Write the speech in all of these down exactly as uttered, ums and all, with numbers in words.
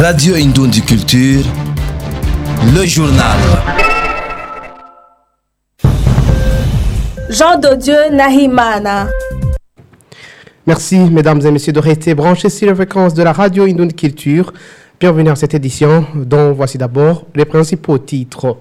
Radio Indoundi Culture, le journal. Jean de Dieu Nahimana. Merci, mesdames et messieurs, de rester branchés sur les fréquences de la Radio Indoundi Culture. Bienvenue à cette édition, dont voici d'abord les principaux titres.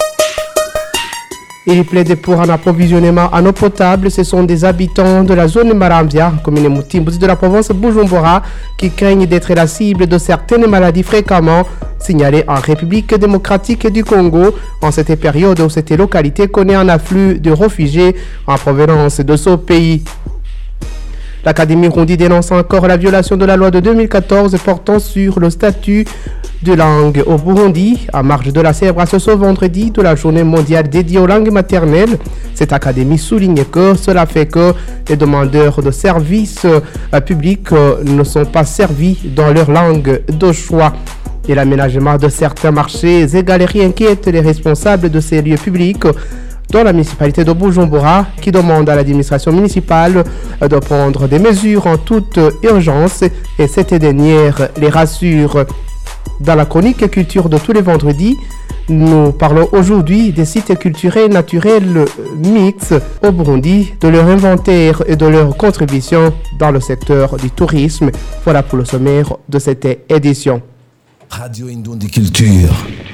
Il plaide pour un approvisionnement en eau potable. Ce sont des habitants de la zone Marambia, commune Mutimbuzi de la province Bujumbura, qui craignent d'être la cible de certaines maladies fréquemment signalées en République démocratique du Congo, en cette période où cette localité connaît un afflux de réfugiés en provenance de ce pays. L'Académie Rundi dénonce encore la violation de la loi de deux mille quatorze portant sur le statut de langue au Burundi, à marge de la célébration ce vendredi de la journée mondiale dédiée aux langues maternelles. Cette académie souligne que cela fait que les demandeurs de services euh, publics euh, ne sont pas servis dans leur langue de choix. Et l'aménagement de certains marchés et galeries inquiète les responsables de ces lieux publics, dans la municipalité de Bujumbura, qui demande à l'administration municipale de prendre des mesures en toute urgence, et cette dernière les rassure. Dans la chronique culture de tous les vendredis, nous parlons aujourd'hui des sites culturels naturels mixtes au Burundi, de leur inventaire et de leur contribution dans le secteur du tourisme. Voilà pour le sommaire de cette édition. Radio Indoundi Culture.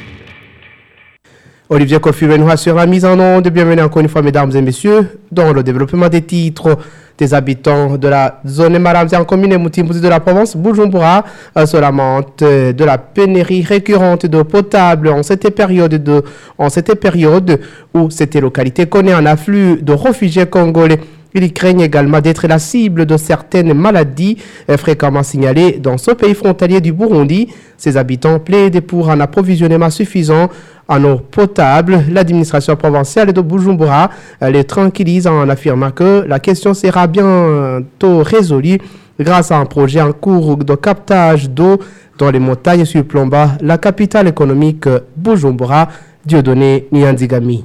Olivier Kofi Benoît sur la mise en onde. Bienvenue encore une fois, mesdames et messieurs, dans le développement des titres des habitants de la zone Marambia en commune Mutimbuzi de la province Bujumbura se lamentent de la pénurie récurrente d'eau potable en cette période, de, en cette période où cette localité connaît un afflux de réfugiés congolais. Ils craignent également d'être la cible de certaines maladies fréquemment signalées dans ce pays frontalier du Burundi. Ces habitants plaident pour un approvisionnement suffisant en eau potable. L'administration provinciale de Bujumbura les tranquillise en affirmant que la question sera bientôt résolue grâce à un projet en cours de captage d'eau dans les montagnes surplombant la capitale économique Bujumbura. Dieudonné Nyanzigami.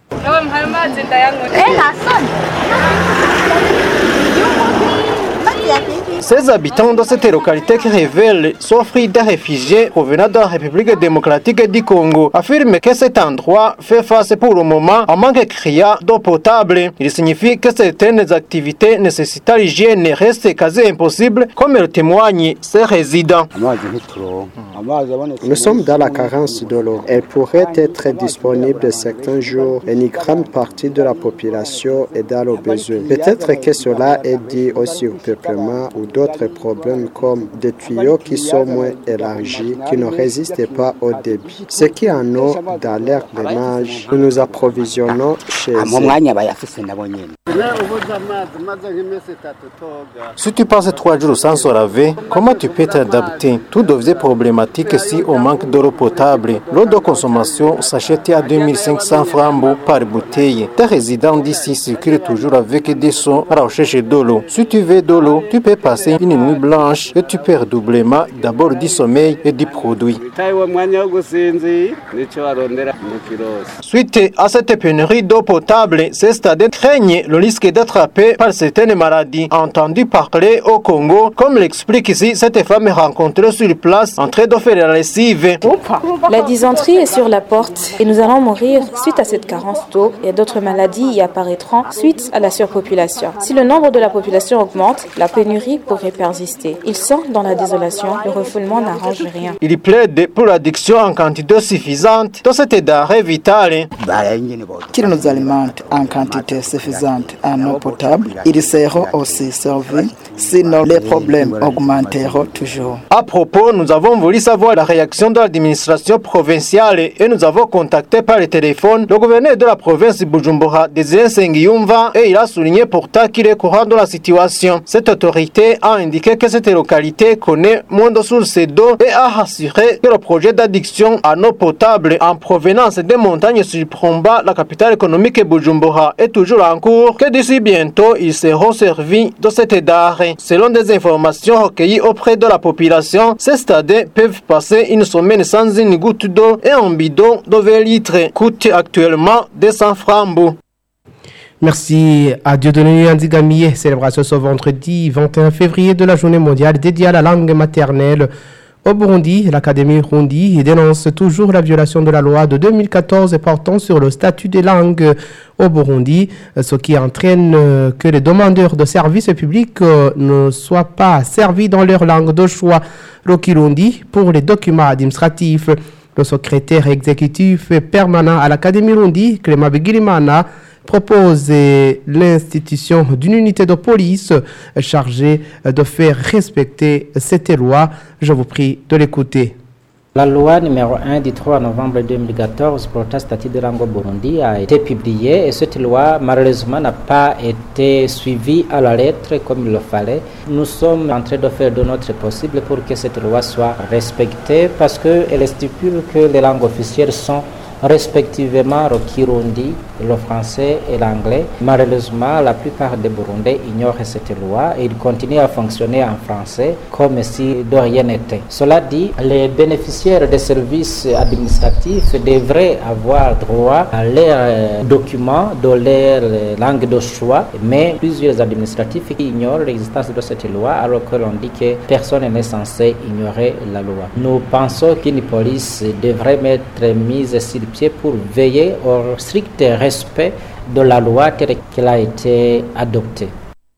Ces habitants de cette localité qui révèlent s'offrir des réfugiés provenant de la République démocratique du Congo affirment que cet endroit fait face pour le moment à un manque criant d'eau potable. Il signifie que certaines activités nécessitant l'hygiène restent quasi impossibles, comme le témoignent ces résidents. Nous sommes dans la carence de l'eau. Elle pourrait être disponible certains jours et une grande partie de la population est dans le besoin. Peut-être que cela est dû au surpeuplement ou d'autres problèmes comme des tuyaux qui sont moins élargis, qui ne résistent pas au débit. Ce qui en eau dans l'air de nage, nous nous approvisionnons chez eux. Si tu passes trois jours sans se laver, comment tu peux t'adapter? Tout devient problématique si on manque d'eau potable. L'eau de consommation s'achète à deux mille cinq cents francs par bouteille. Tes résidents d'ici circulent toujours avec des sons à la recherche de l'eau. Si tu veux de l'eau, tu peux passer une nuit blanche et tu perds doublement d'abord du sommeil et du produit. Suite à cette pénurie d'eau potable, ces stades craignent le risque d'attraper par certaines maladies entendues parler au Congo, comme l'explique ici cette femme rencontrée sur place en train de faire la lessive. La dysenterie est sur la porte et nous allons mourir suite à cette carence d'eau et d'autres maladies y apparaîtront suite à la surpopulation. Si le nombre de la population augmente, la pénurie pourrait persister. Ils sont dans la désolation, le refoulement n'arrange rien. Il plaide pour l'addiction en quantité suffisante de cette denrée vitale. Qu'ils nous alimentent en quantité suffisante en eau potable, ils seront aussi servis, sinon les problèmes augmenteront toujours. À propos, nous avons voulu savoir la réaction de l'administration provinciale et nous avons contacté par le téléphone le gouverneur de la province Bujumbura, Désiré Nsengiyumva, et il a souligné pourtant qu'il est courant de la situation. Cette autorité a indiqué que cette localité connaît moins de sources d'eau et a assuré que le projet d'addiction en eau potable en provenance des montagnes surplombant la capitale économique Bujumbura est toujours en cours, que d'ici bientôt ils seront servis de cette denrée. Selon des informations recueillies auprès de la population, ces stades peuvent passer une semaine sans une goutte d'eau et un bidon de vingt litres coûte actuellement deux cents francs. Merci à Dieudonné Nyanzigami. Célébration ce vendredi vingt et un février de la journée mondiale dédiée à la langue maternelle Au Burundi, l'Académie Rundi dénonce toujours la violation de la loi de deux mille quatorze portant sur le statut des langues au Burundi, ce qui entraîne que les demandeurs de services publics ne soient pas servis dans leur langue de choix, le Kirundi, pour les documents administratifs. Le secrétaire exécutif permanent à l'Académie Rundi, Clément Bigirimana, propose l'institution d'une unité de police chargée de faire respecter cette loi. Je vous prie de l'écouter. La loi numéro un du trois novembre deux mille quatorze portant statut de langue au Burundi a été publiée et cette loi malheureusement n'a pas été suivie à la lettre comme il le fallait. Nous sommes en train de faire de notre possible pour que cette loi soit respectée parce qu'elle stipule que les langues officielles sont respectivement le Kirundi, le français et l'anglais. Malheureusement, la plupart des Burundais ignorent cette loi et ils continuent à fonctionner en français comme si de rien n'était. Cela dit, les bénéficiaires des services administratifs devraient avoir droit à leurs documents de leur langue de choix, mais plusieurs administratifs ignorent l'existence de cette loi alors que l'on dit que personne n'est censé ignorer la loi. Nous pensons qu'une police devrait être mise sur pied pour veiller au strict respect de la loi telle qu'elle a été adoptée.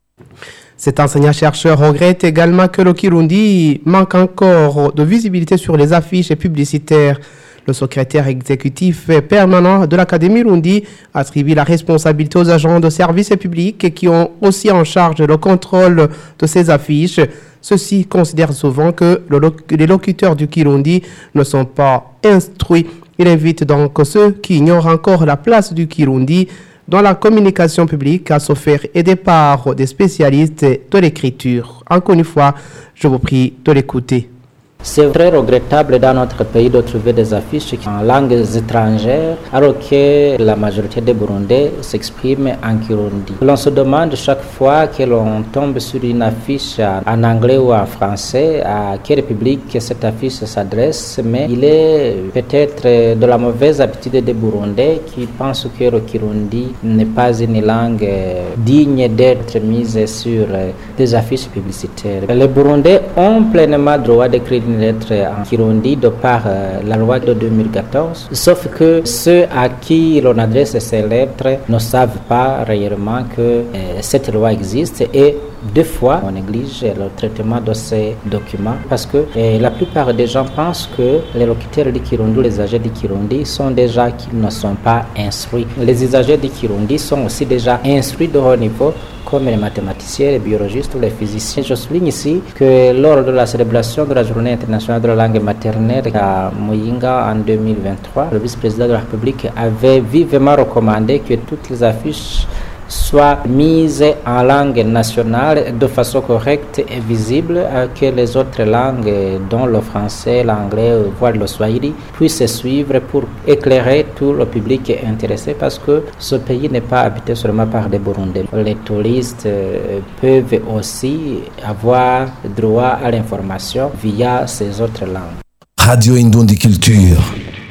Cet enseignant-chercheur regrette également que le Kirundi manque encore de visibilité sur les affiches publicitaires. Le secrétaire exécutif permanent de l'Académie Rundi attribue la responsabilité aux agents de services publics qui ont aussi en charge le contrôle de ces affiches. Ceux-ci considèrent souvent que le, les locuteurs du Kirundi ne sont pas instruits. Il invite donc ceux qui ignorent encore la place du Kirundi dans la communication publique à se faire aider par des spécialistes de l'écriture. Encore une fois, je vous prie de l'écouter. C'est très regrettable dans notre pays de trouver des affiches en langues étrangères alors que la majorité des Burundais s'expriment en Kirundi. L'on se demande chaque fois que l'on tombe sur une affiche en anglais ou en français à quel public cette affiche s'adresse, mais il est peut-être de la mauvaise habitude des Burundais qui pensent que le Kirundi n'est pas une langue digne d'être mise sur des affiches publicitaires. Les Burundais ont pleinement droit d'écrire une lettre en Kirundi de par euh, la loi de deux mille quatorze, sauf que ceux à qui l'on adresse ces lettres ne savent pas réellement que euh, cette loi existe et deux fois on néglige le traitement de ces documents parce que euh, la plupart des gens pensent que les locuteurs du Kirundi, les agents du Kirundi sont déjà qui ne sont pas instruits. Les usagers du Kirundi sont aussi déjà instruits de haut niveau comme les mathématiciens, les biologistes ou les physiciens. Je souligne ici que lors de la célébration de la Journée internationale de la langue maternelle à Muyinga en deux mille vingt-trois, le vice-président de la République avait vivement recommandé que toutes les affiches soient mises en langue nationale de façon correcte et visible, que les autres langues, dont le français, l'anglais, voire le swahili, puissent suivre pour éclairer tout le public intéressé parce que ce pays n'est pas habité seulement par des Burundais. Les touristes peuvent aussi avoir droit à l'information via ces autres langues. Radio Indundi Culture.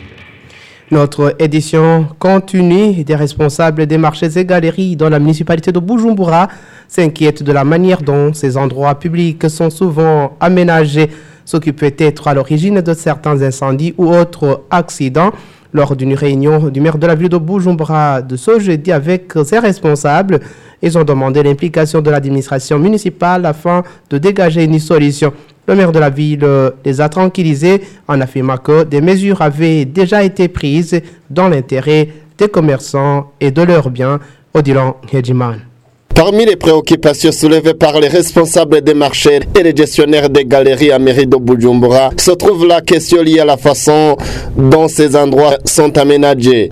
Notre édition continue. Des responsables des marchés et galeries dans la municipalité de Bujumbura s'inquiètent de la manière dont ces endroits publics sont souvent aménagés, ce qui peut être à l'origine de certains incendies ou autres accidents. Lors d'une réunion du maire de la ville de Bujumbura de ce jeudi avec ses responsables, ils ont demandé l'implication de l'administration municipale afin de dégager une solution. Le maire de la ville les a tranquillisés en affirmant que des mesures avaient déjà été prises dans l'intérêt des commerçants et de leurs biens. Odilon Hedjiman. Parmi les préoccupations soulevées par les responsables des marchés et les gestionnaires des galeries à mairie de Bujumbura se trouve la question liée à la façon dont ces endroits sont aménagés.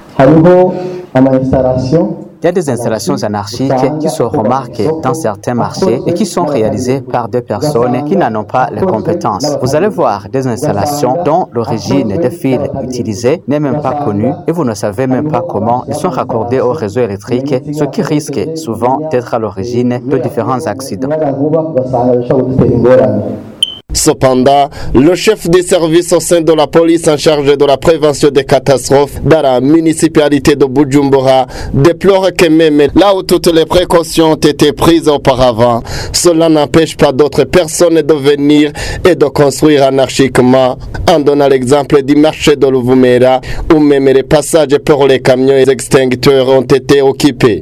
Il y a des installations anarchiques qui se remarquent dans certains marchés et qui sont réalisées par des personnes qui n'en ont pas les compétences. Vous allez voir des installations dont l'origine des fils utilisés n'est même pas connue et vous ne savez même pas comment ils sont raccordés au réseau électrique, ce qui risque souvent d'être à l'origine de différents accidents. Cependant, le chef des services au sein de la police en charge de la prévention des catastrophes dans la municipalité de Bujumbura déplore que même là où toutes les précautions ont été prises auparavant, cela n'empêche pas d'autres personnes de venir et de construire anarchiquement, en donnant l'exemple du marché de Luvumera où même les passages pour les camions et extincteurs ont été occupés.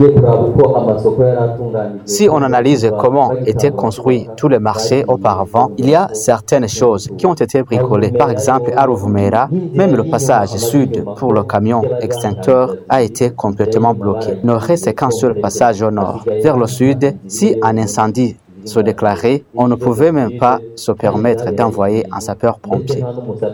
Si on analyse comment étaient construits tous les marchés auparavant, il y a certaines choses qui ont été bricolées. Par exemple, à Luvumera, même le passage sud pour le camion extincteur a été complètement bloqué. Ne reste qu'un seul passage au nord. Vers le sud, si un incendie se déclarait, on ne pouvait même pas se permettre d'envoyer un sapeur-pompier.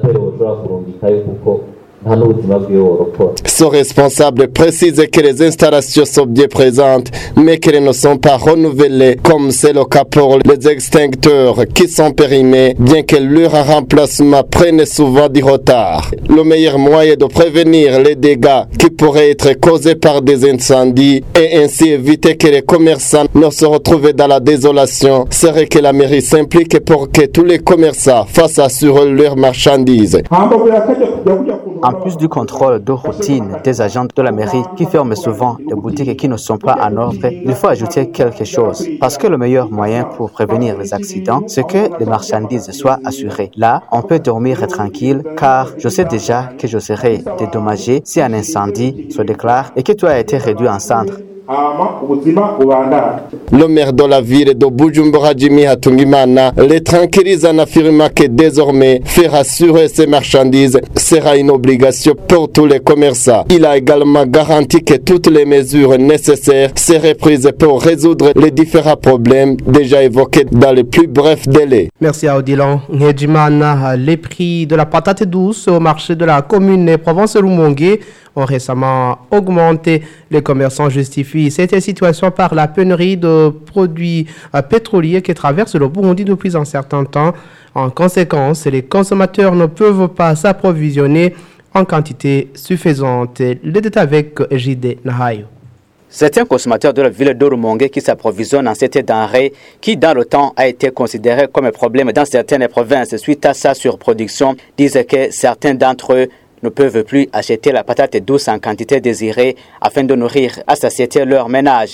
Ce responsable précise que les installations sont bien présentes, mais qu'elles ne sont pas renouvelées, comme c'est le cas pour les extincteurs qui sont périmés, bien que leur remplacement prenne souvent du retard. Le meilleur moyen de prévenir les dégâts qui pourraient être causés par des incendies et ainsi éviter que les commerçants ne se retrouvent dans la désolation serait que la mairie s'implique pour que tous les commerçants fassent assurer leurs marchandises. En plus du contrôle de routine des agents de la mairie qui ferment souvent les boutiques qui ne sont pas en ordre, il faut ajouter quelque chose. Parce que le meilleur moyen pour prévenir les accidents, c'est que les marchandises soient assurées. Là, on peut dormir tranquille car je sais déjà que je serai dédommagé si un incendie se déclare et que tout a été réduit en cendres. Le maire de la ville de Bujumbura, Jimmy Hatungimana, les tranquillise en affirmant que désormais, faire assurer ces marchandises sera une obligation pour tous les commerçants. Il a également garanti que toutes les mesures nécessaires seraient prises pour résoudre les différents problèmes déjà évoqués dans les plus brefs délais. Merci à Odilon Ngedjimana. Les prix de la patate douce au marché de la commune Provence-Rumongue ont récemment augmenté. Les commerçants justifient cette situation par la pénurie de produits pétroliers qui traverse le Burundi depuis un certain temps. En conséquence, les consommateurs ne peuvent pas s'approvisionner en quantité suffisante. Le détail avec J D Nahayo. Certains consommateurs de la ville de Rumongue qui s'approvisionnent en cette denrée qui dans le temps a été considérée comme un problème dans certaines provinces suite à sa surproduction disent que certains d'entre eux ne peuvent plus acheter la patate douce en quantité désirée afin de nourrir à satiété leur ménage.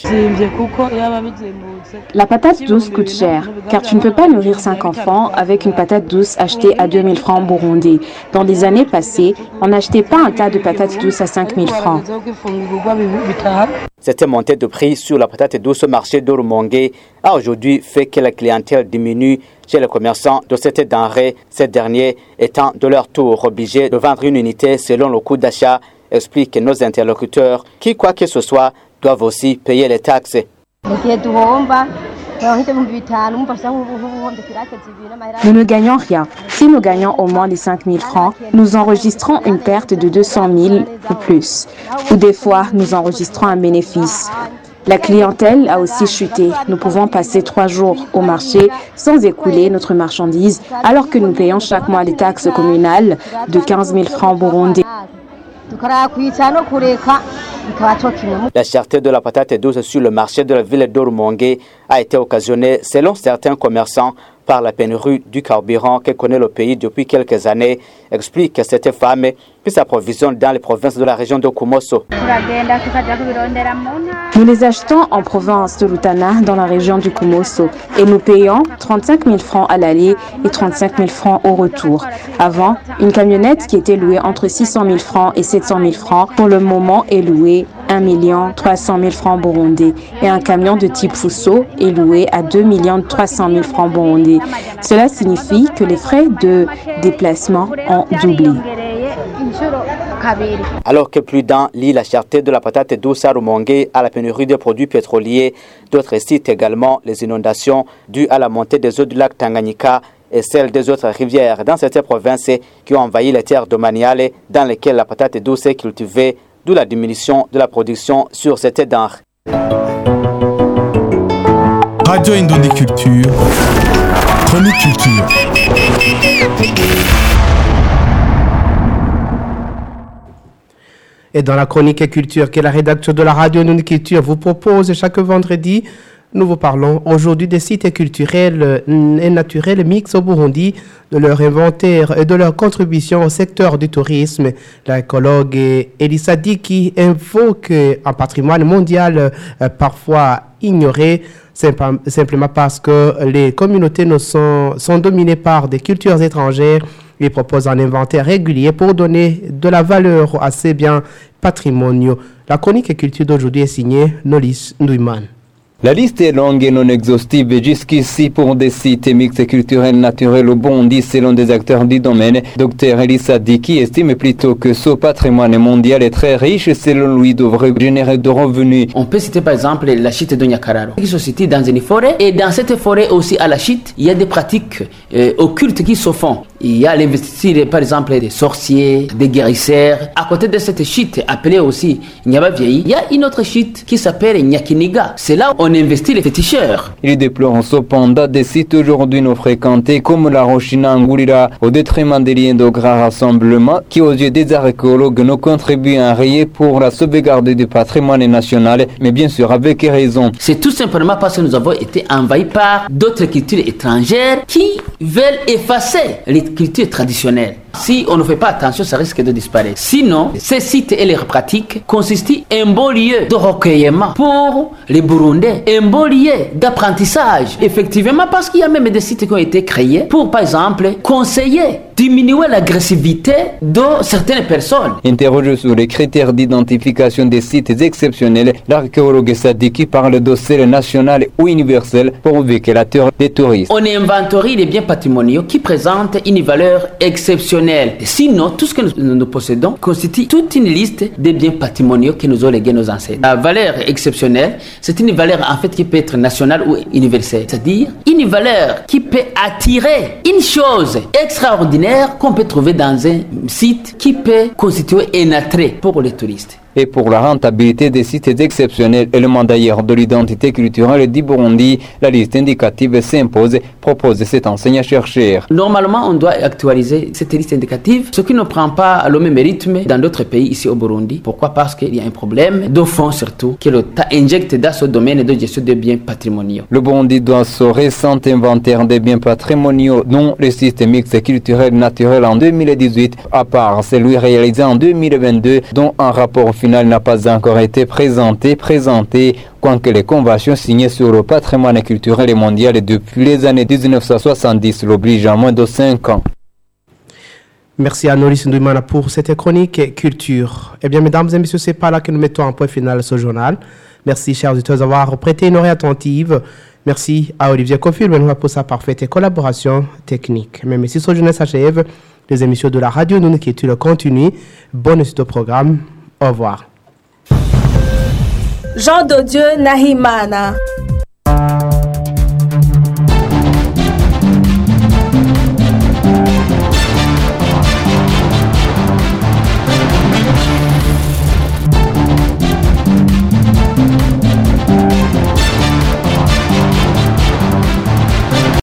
La patate douce coûte cher, car tu ne peux pas nourrir cinq enfants avec une patate douce achetée à deux mille francs burundais. Dans les années passées, on n'achetait pas un tas de patates douces à cinq mille francs. Cette montée de prix sur la patate douce au marché de Rumongue a aujourd'hui fait que la clientèle diminue chez les commerçants de cette denrée, ces derniers étant de leur tour obligés de vendre une unité selon le coût d'achat, expliquent nos interlocuteurs qui, quoi que ce soit, doivent aussi payer les taxes. Nous ne gagnons rien. Si nous gagnons au moins les cinq mille francs, nous enregistrons une perte de deux cent mille ou plus. Ou des fois, nous enregistrons un bénéfice. La clientèle a aussi chuté. Nous pouvons passer trois jours au marché sans écouler notre marchandise, alors que nous payons chaque mois les taxes communales de quinze mille francs burundais. La cherté de la patate douce sur le marché de la ville de Rumongue a été occasionnée, selon certains commerçants, par la pénurie du carburant que connaît le pays depuis quelques années, explique cette femme qui s'approvisionne dans les provinces de la région de Kumoso. Nous les achetons en province de Rutana, dans la région du Kumoso, et nous payons trente-cinq mille francs à l'aller et trente-cinq mille francs au retour. Avant, une camionnette qui était louée entre six cent mille francs et sept cent mille francs, pour le moment est louée un million trois cent mille francs burundais, et un camion de type Fuso est loué à deux millions trois cent mille francs burundais. Cela signifie que les frais de déplacement ont doublé. Alors que plus d'un lit la cherté de la patate douce à Rumongue à la pénurie de produits pétroliers, d'autres citent également les inondations dues à la montée des eaux du lac Tanganyika et celles des autres rivières dans cette province qui ont envahi les terres domaniales dans lesquelles la patate douce est cultivée, d'où la diminution de la production sur cette denrée. Radio Indondi Culture, chronique culture. Et dans la chronique culture que la rédaction de la Radio Indondi Culture vous propose chaque vendredi, Nous vous parlons aujourd'hui des sites culturels et naturels mixtes au Burundi, de leur inventaire et de leur contribution au secteur du tourisme. L'écologue Elissa Diki invoque un patrimoine mondial euh, parfois ignoré, simplement parce que les communautés ne sont, sont dominées par des cultures étrangères. Il propose un inventaire régulier pour donner de la valeur à ces biens patrimoniaux. La chronique et culture d'aujourd'hui est signée Nolis Ndouiman. La liste est longue et non exhaustive jusqu'ici pour des sites mixtes culturels naturels au Burundi selon des acteurs du domaine. Docteur Elissa Diki estime plutôt que ce patrimoine mondial est très riche, selon lui devrait générer de revenus. On peut citer par exemple la chute de Nyakararo qui se situe dans une forêt, et dans cette forêt aussi à la chute il y a des pratiques euh, occultes qui se font. Il y a l'investiture par exemple des sorciers, des guérisseurs. À côté de cette chute appelée aussi Nyabavieyi, il y a une autre chute qui s'appelle Nyakiniga. C'est là où on investit les féticheurs. Il déplore cependant des sites aujourd'hui non fréquentés comme la Rochina Ngulira au détriment des liens de grands rassemblements qui aux yeux des archéologues ne contribuent à rien pour la sauvegarde du patrimoine national, mais bien sûr avec raison. C'est tout simplement parce que nous avons été envahis par d'autres cultures étrangères qui veulent effacer les cultures traditionnelles. Si on ne fait pas attention, ça risque de disparaître. Sinon, ces sites et leurs pratiques constituent un beau lieu de recueillement pour les Burundais, un beau lieu d'apprentissage. Effectivement, parce qu'il y a même des sites qui ont été créés pour, par exemple, conseiller, diminuer l'agressivité de certaines personnes. Interrogé sur les critères d'identification des sites exceptionnels, l'archéologue Sadiki parle de celle nationale ou universelle pourvu qu'elle attire des touristes. On inventorie les biens patrimoniaux qui présentent une valeur exceptionnelle. Sinon, tout ce que nous, nous possédons constitue toute une liste des biens patrimoniaux que nous ont légués nos ancêtres. La valeur exceptionnelle, c'est une valeur en fait qui peut être nationale ou universelle. C'est-à-dire une valeur qui peut attirer une chose extraordinaire qu'on peut trouver dans un site qui peut constituer un attrait pour les touristes. Et pour la rentabilité des sites exceptionnels, élément d'ailleurs de l'identité culturelle du Burundi, la liste indicative s'impose, propose cet enseignant-chercheur. Normalement, on doit actualiser cette liste indicative, ce qui ne prend pas le même rythme dans d'autres pays ici au Burundi. Pourquoi? Parce qu'il y a un problème de fond surtout, que l'État injecte dans ce domaine de gestion des biens patrimoniaux. Le Burundi doit ce récent inventaire des biens patrimoniaux, dont les sites mixtes culturels naturels en deux mille dix-huit, à part celui réalisé en deux mille vingt-deux, dont un rapport final n'a pas encore été présenté, présenté, quoique les conventions signées sur le patrimoine culturel et mondial depuis les années dix-neuf cent soixante-dix l'obligent à moins de cinq ans. Merci à Noris Ndouimana pour cette chronique culture. Eh bien, mesdames et messieurs, c'est pas là que nous mettons un point final à ce journal. Merci, chers auditeurs, d'avoir prêté une oreille attentive. Merci à Olivier Kofil pour sa parfaite collaboration technique. Même si ce journal s'achève, les émissions de la radio Nous qui le continue. Bonne suite au programme. Au revoir. Jean de Dieu Nahimana.